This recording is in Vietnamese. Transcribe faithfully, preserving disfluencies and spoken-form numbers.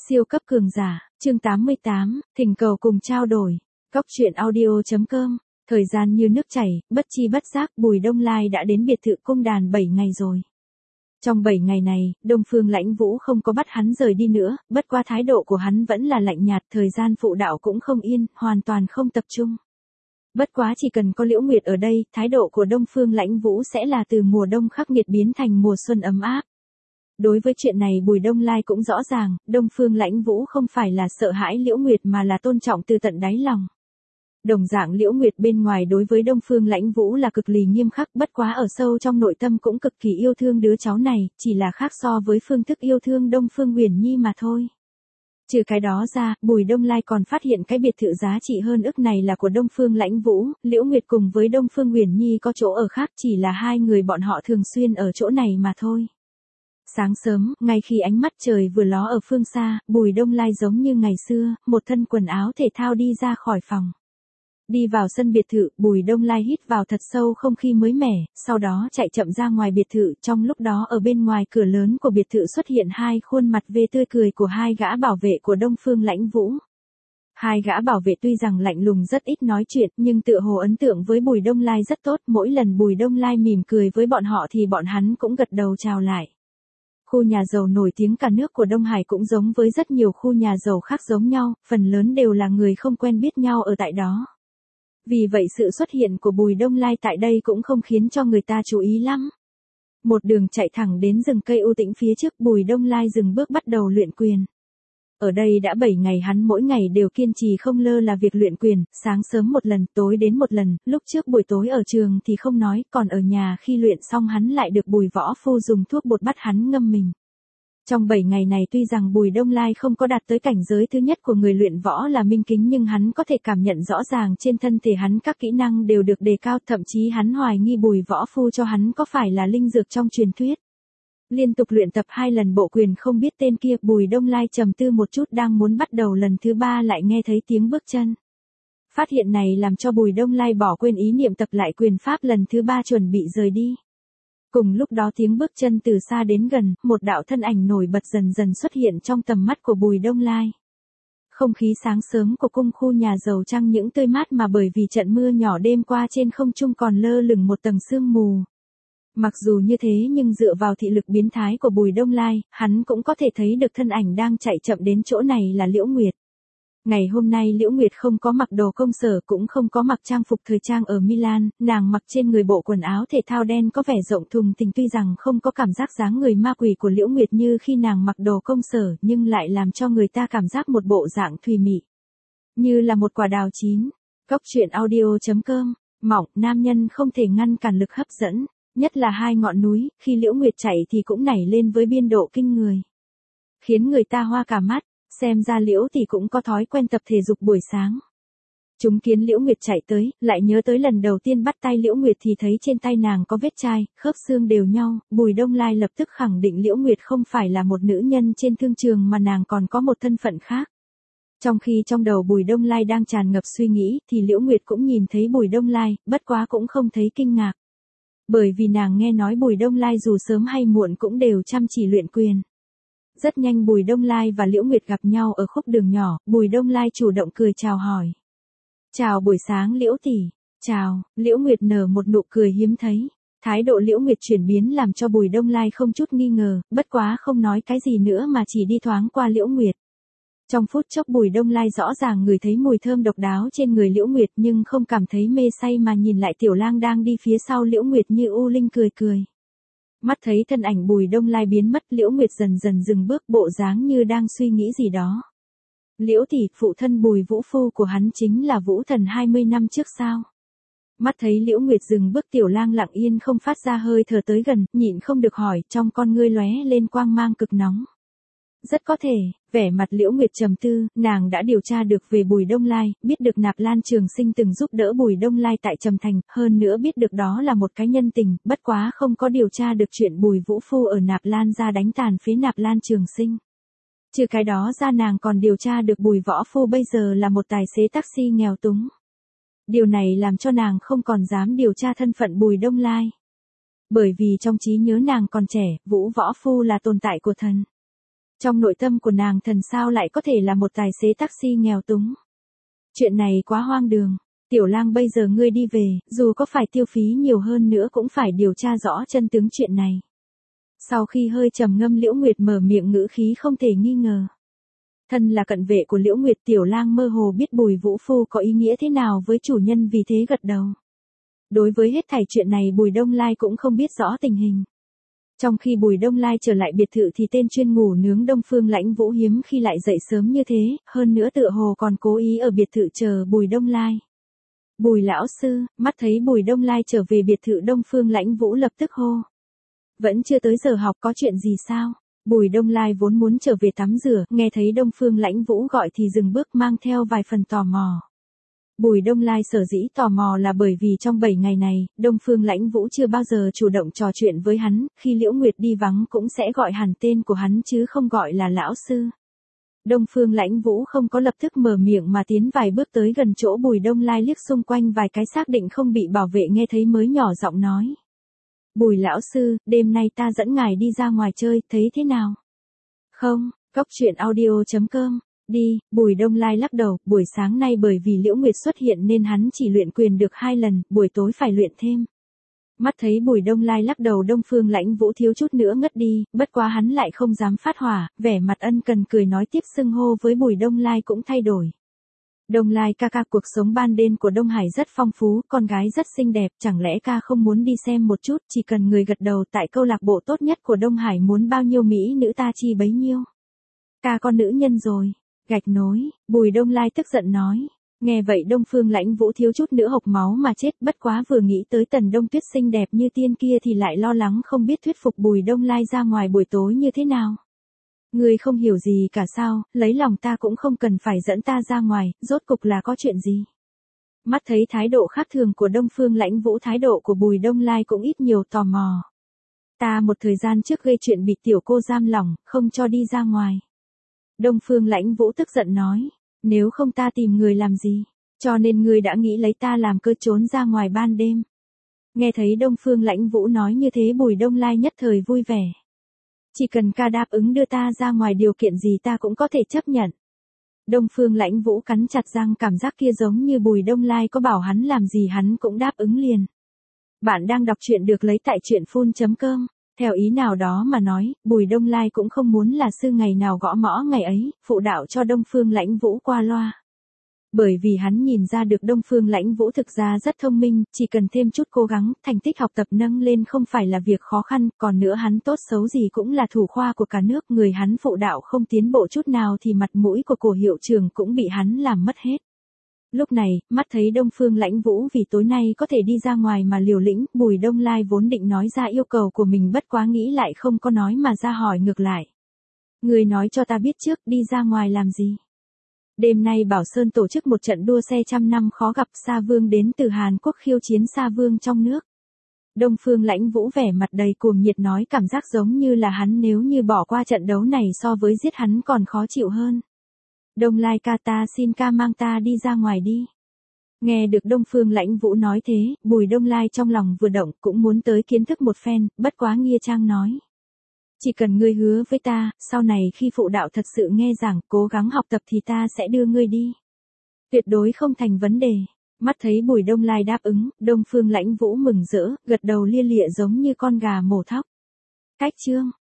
Siêu cấp cường giả, chương tám mươi tám, thỉnh cầu cùng trao đổi. Cóc truyện audio.com. Thời gian như nước chảy, bất chi bất giác Bùi Đông Lai đã đến biệt thự cung đàn bảy ngày rồi. Trong bảy ngày này, Đông Phương Lãnh Vũ không có bắt hắn rời đi nữa, bất qua thái độ của hắn vẫn là lạnh nhạt, thời gian phụ đạo cũng không yên, hoàn toàn không tập trung. Bất quá chỉ cần có Liễu Nguyệt ở đây, thái độ của Đông Phương Lãnh Vũ sẽ là từ mùa đông khắc nghiệt biến thành mùa xuân ấm áp. Đối với chuyện này Bùi Đông Lai cũng rõ ràng, Đông Phương Lãnh Vũ không phải là sợ hãi Liễu Nguyệt mà là tôn trọng từ tận đáy lòng. Đồng dạng Liễu Nguyệt bên ngoài đối với Đông Phương Lãnh Vũ là cực kỳ nghiêm khắc, bất quá ở sâu trong nội tâm cũng cực kỳ yêu thương đứa cháu này, chỉ là khác so với phương thức yêu thương Đông Phương Uyển Nhi mà thôi. Trừ cái đó ra, Bùi Đông Lai còn phát hiện cái biệt thự giá trị hơn ức này là của Đông Phương Lãnh Vũ, Liễu Nguyệt cùng với Đông Phương Uyển Nhi có chỗ ở khác, chỉ là hai người bọn họ thường xuyên ở chỗ này mà thôi. Sáng sớm, ngay khi ánh mắt trời vừa ló ở phương xa, Bùi Đông Lai giống như ngày xưa, một thân quần áo thể thao đi ra khỏi phòng. Đi vào sân biệt thự, Bùi Đông Lai hít vào thật sâu không khí mới mẻ, sau đó chạy chậm ra ngoài biệt thự, trong lúc đó ở bên ngoài cửa lớn của biệt thự xuất hiện hai khuôn mặt về tươi cười của hai gã bảo vệ của Đông Phương Lãnh Vũ. Hai gã bảo vệ tuy rằng lạnh lùng rất ít nói chuyện, nhưng tựa hồ ấn tượng với Bùi Đông Lai rất tốt, mỗi lần Bùi Đông Lai mỉm cười với bọn họ thì bọn hắn cũng gật đầu chào lại. Khu nhà giàu nổi tiếng cả nước của Đông Hải cũng giống với rất nhiều khu nhà giàu khác giống nhau, phần lớn đều là người không quen biết nhau ở tại đó. Vì vậy sự xuất hiện của Bùi Đông Lai tại đây cũng không khiến cho người ta chú ý lắm. Một đường chạy thẳng đến rừng cây u tĩnh phía trước, Bùi Đông Lai dừng bước bắt đầu luyện quyền. Ở đây đã bảy ngày hắn mỗi ngày đều kiên trì không lơ là việc luyện quyền, sáng sớm một lần, tối đến một lần, lúc trước buổi tối ở trường thì không nói, còn ở nhà khi luyện xong hắn lại được Bùi Võ Phu dùng thuốc bột bắt hắn ngâm mình. Trong bảy ngày này tuy rằng Bùi Đông Lai không có đạt tới cảnh giới thứ nhất của người luyện võ là minh kính nhưng hắn có thể cảm nhận rõ ràng trên thân thể hắn các kỹ năng đều được đề cao, thậm chí hắn hoài nghi Bùi Võ Phu cho hắn có phải là linh dược trong truyền thuyết. Liên tục luyện tập hai lần bộ quyền không biết tên kia, Bùi Đông Lai trầm tư một chút đang muốn bắt đầu lần thứ ba lại nghe thấy tiếng bước chân. Phát hiện này làm cho Bùi Đông Lai bỏ quên ý niệm tập lại quyền pháp lần thứ ba chuẩn bị rời đi. Cùng lúc đó tiếng bước chân từ xa đến gần, một đạo thân ảnh nổi bật dần dần xuất hiện trong tầm mắt của Bùi Đông Lai. Không khí sáng sớm của cung khu nhà giàu chẳng những tươi mát mà bởi vì trận mưa nhỏ đêm qua trên không trung còn lơ lửng một tầng sương mù. Mặc dù như thế nhưng dựa vào thị lực biến thái của Bùi Đông Lai, hắn cũng có thể thấy được thân ảnh đang chạy chậm đến chỗ này là Liễu Nguyệt. Ngày hôm nay Liễu Nguyệt không có mặc đồ công sở cũng không có mặc trang phục thời trang ở Milan, nàng mặc trên người bộ quần áo thể thao đen có vẻ rộng thùng thình, tuy rằng không có cảm giác dáng người ma quỷ của Liễu Nguyệt như khi nàng mặc đồ công sở nhưng lại làm cho người ta cảm giác một bộ dạng thùy mị. Như là một quả đào chín. Cóc truyện audio.com. Mỏng, nam nhân không thể ngăn cản lực hấp dẫn. Nhất là hai ngọn núi, khi Liễu Nguyệt chạy thì cũng nảy lên với biên độ kinh người. Khiến người ta hoa cả mắt, xem ra Liễu thì cũng có thói quen tập thể dục buổi sáng. Chúng kiến Liễu Nguyệt chạy tới, lại nhớ tới lần đầu tiên bắt tay Liễu Nguyệt thì thấy trên tay nàng có vết chai, khớp xương đều nhau, Bùi Đông Lai lập tức khẳng định Liễu Nguyệt không phải là một nữ nhân trên thương trường mà nàng còn có một thân phận khác. Trong khi trong đầu Bùi Đông Lai đang tràn ngập suy nghĩ thì Liễu Nguyệt cũng nhìn thấy Bùi Đông Lai, bất quá cũng không thấy kinh ngạc. Bởi vì nàng nghe nói Bùi Đông Lai dù sớm hay muộn cũng đều chăm chỉ luyện quyền. Rất nhanh Bùi Đông Lai và Liễu Nguyệt gặp nhau ở khúc đường nhỏ, Bùi Đông Lai chủ động cười chào hỏi. Chào buổi sáng Liễu tỷ. Chào, Liễu Nguyệt nở một nụ cười hiếm thấy. Thái độ Liễu Nguyệt chuyển biến làm cho Bùi Đông Lai không chút nghi ngờ, bất quá không nói cái gì nữa mà chỉ đi thoáng qua Liễu Nguyệt. Trong phút chốc Bùi Đông Lai rõ ràng ngửi thấy mùi thơm độc đáo trên người Liễu Nguyệt nhưng không cảm thấy mê say mà nhìn lại Tiểu Lang đang đi phía sau Liễu Nguyệt như u linh cười cười. Mắt thấy thân ảnh Bùi Đông Lai biến mất, Liễu Nguyệt dần dần dừng bước, bộ dáng như đang suy nghĩ gì đó. Liễu tỷ, phụ thân Bùi Vũ Phu của hắn chính là Vũ Thần hai mươi năm trước sao? Mắt thấy Liễu Nguyệt dừng bước, Tiểu Lang lặng yên không phát ra hơi thở tới gần, nhịn không được hỏi, trong con ngươi lóe lên quang mang cực nóng. Rất có thể, vẻ mặt Liễu Nguyệt trầm tư, nàng đã điều tra được về Bùi Đông Lai, biết được Nạp Lan Trường Sinh từng giúp đỡ Bùi Đông Lai tại Trầm Thành, hơn nữa biết được đó là một cái nhân tình, bất quá không có điều tra được chuyện Bùi Vũ Phu ở Nạp Lan ra đánh tàn phế Nạp Lan Trường Sinh. Trừ cái đó ra nàng còn điều tra được Bùi Võ Phu bây giờ là một tài xế taxi nghèo túng. Điều này làm cho nàng không còn dám điều tra thân phận Bùi Đông Lai. Bởi vì trong trí nhớ nàng còn trẻ, Vũ Võ Phu là tồn tại của thần. Trong nội tâm của nàng thần sao lại có thể là một tài xế taxi nghèo túng. Chuyện này quá hoang đường. Tiểu lang bây giờ ngươi đi về, dù có phải tiêu phí nhiều hơn nữa cũng phải điều tra rõ chân tướng chuyện này. Sau khi hơi trầm ngâm Liễu Nguyệt mở miệng ngữ khí không thể nghi ngờ. Thân là cận vệ của Liễu Nguyệt, Tiểu lang mơ hồ biết Bùi Vũ Phu có ý nghĩa thế nào với chủ nhân, vì thế gật đầu. Đối với hết thảy chuyện này Bùi Đông Lai cũng không biết rõ tình hình. Trong khi Bùi Đông Lai trở lại biệt thự thì tên chuyên ngủ nướng Đông Phương Lãnh Vũ hiếm khi lại dậy sớm như thế, hơn nữa tựa hồ còn cố ý ở biệt thự chờ Bùi Đông Lai. Bùi lão sư, mắt thấy Bùi Đông Lai trở về biệt thự Đông Phương Lãnh Vũ lập tức hô. Vẫn chưa tới giờ học, có chuyện gì sao? Bùi Đông Lai vốn muốn trở về tắm rửa, nghe thấy Đông Phương Lãnh Vũ gọi thì dừng bước mang theo vài phần tò mò. Bùi Đông Lai sở dĩ tò mò là bởi vì trong bảy ngày này, Đông Phương Lãnh Vũ chưa bao giờ chủ động trò chuyện với hắn, khi Liễu Nguyệt đi vắng cũng sẽ gọi hẳn tên của hắn chứ không gọi là lão sư. Đông Phương Lãnh Vũ không có lập tức mở miệng mà tiến vài bước tới gần chỗ Bùi Đông Lai, liếc xung quanh vài cái xác định không bị bảo vệ nghe thấy mới nhỏ giọng nói. Bùi lão sư, đêm nay ta dẫn ngài đi ra ngoài chơi, thấy thế nào? Không, Cóc Truyện Audio chấm com. Đi, Bùi Đông Lai lắc đầu, buổi sáng nay bởi vì Liễu Nguyệt xuất hiện nên hắn chỉ luyện quyền được hai lần, buổi tối phải luyện thêm. Mắt thấy Bùi Đông Lai lắc đầu Đông Phương Lãnh Vũ thiếu chút nữa ngất đi, bất quá hắn lại không dám phát hỏa, vẻ mặt ân cần cười nói tiếp, xưng hô với Bùi Đông Lai cũng thay đổi. Đông Lai ca ca, cuộc sống ban đêm của Đông Hải rất phong phú, con gái rất xinh đẹp, chẳng lẽ ca không muốn đi xem một chút, chỉ cần người gật đầu tại câu lạc bộ tốt nhất của Đông Hải muốn bao nhiêu mỹ nữ ta chi bấy nhiêu. Ca con nữ nhân rồi. Gạch nối, Bùi Đông Lai tức giận nói. Nghe vậy Đông Phương Lãnh Vũ thiếu chút nữa hộc máu mà chết, bất quá vừa nghĩ tới Tần Đông Tuyết xinh đẹp như tiên kia thì lại lo lắng không biết thuyết phục Bùi Đông Lai ra ngoài buổi tối như thế nào. Người không hiểu gì cả sao, lấy lòng ta cũng không cần phải dẫn ta ra ngoài, rốt cục là có chuyện gì. Mắt thấy thái độ khác thường của Đông Phương Lãnh Vũ, thái độ của Bùi Đông Lai cũng ít nhiều tò mò. Ta một thời gian trước gây chuyện bị tiểu cô giam lỏng, không cho đi ra ngoài. Đông Phương Lãnh Vũ tức giận nói, nếu không ta tìm người làm gì, cho nên ngươi đã nghĩ lấy ta làm cơ trốn ra ngoài ban đêm. Nghe thấy Đông Phương Lãnh Vũ nói như thế Bùi Đông Lai nhất thời vui vẻ. Chỉ cần ca đáp ứng đưa ta ra ngoài điều kiện gì ta cũng có thể chấp nhận. Đông Phương Lãnh Vũ cắn chặt răng, cảm giác kia giống như Bùi Đông Lai có bảo hắn làm gì hắn cũng đáp ứng liền. Bạn đang đọc truyện được lấy tại truyện phun chấm com. Theo ý nào đó mà nói, Bùi Đông Lai cũng không muốn là sư ngày nào gõ mõ ngày ấy, phụ đạo cho Đông Phương Lãnh Vũ qua loa. Bởi vì hắn nhìn ra được Đông Phương Lãnh Vũ thực ra rất thông minh, chỉ cần thêm chút cố gắng, thành tích học tập nâng lên không phải là việc khó khăn, còn nữa hắn tốt xấu gì cũng là thủ khoa của cả nước, người hắn phụ đạo không tiến bộ chút nào thì mặt mũi của cổ hiệu trưởng cũng bị hắn làm mất hết. Lúc này, mắt thấy Đông Phương Lãnh Vũ vì tối nay có thể đi ra ngoài mà liều lĩnh, Bùi Đông Lai vốn định nói ra yêu cầu của mình bất quá nghĩ lại không có nói mà ra hỏi ngược lại. Người nói cho ta biết trước đi ra ngoài làm gì? Đêm nay Bảo Sơn tổ chức một trận đua xe trăm năm khó gặp, Sa Vương đến từ Hàn Quốc khiêu chiến Sa Vương trong nước. Đông Phương Lãnh Vũ vẻ mặt đầy cuồng nhiệt nói, cảm giác giống như là hắn nếu như bỏ qua trận đấu này so với giết hắn còn khó chịu hơn. Đông Lai ca, ta xin ca mang ta đi ra ngoài đi. Nghe được Đông Phương Lãnh Vũ nói thế, Bùi Đông Lai trong lòng vừa động cũng muốn tới kiến thức một phen, bất quá Nghia Trang nói. Chỉ cần ngươi hứa với ta, sau này khi phụ đạo thật sự nghe giảng, cố gắng học tập thì ta sẽ đưa ngươi đi. Tuyệt đối không thành vấn đề. Mắt thấy Bùi Đông Lai đáp ứng, Đông Phương Lãnh Vũ mừng rỡ, gật đầu lia lịa giống như con gà mổ thóc. Cách chương.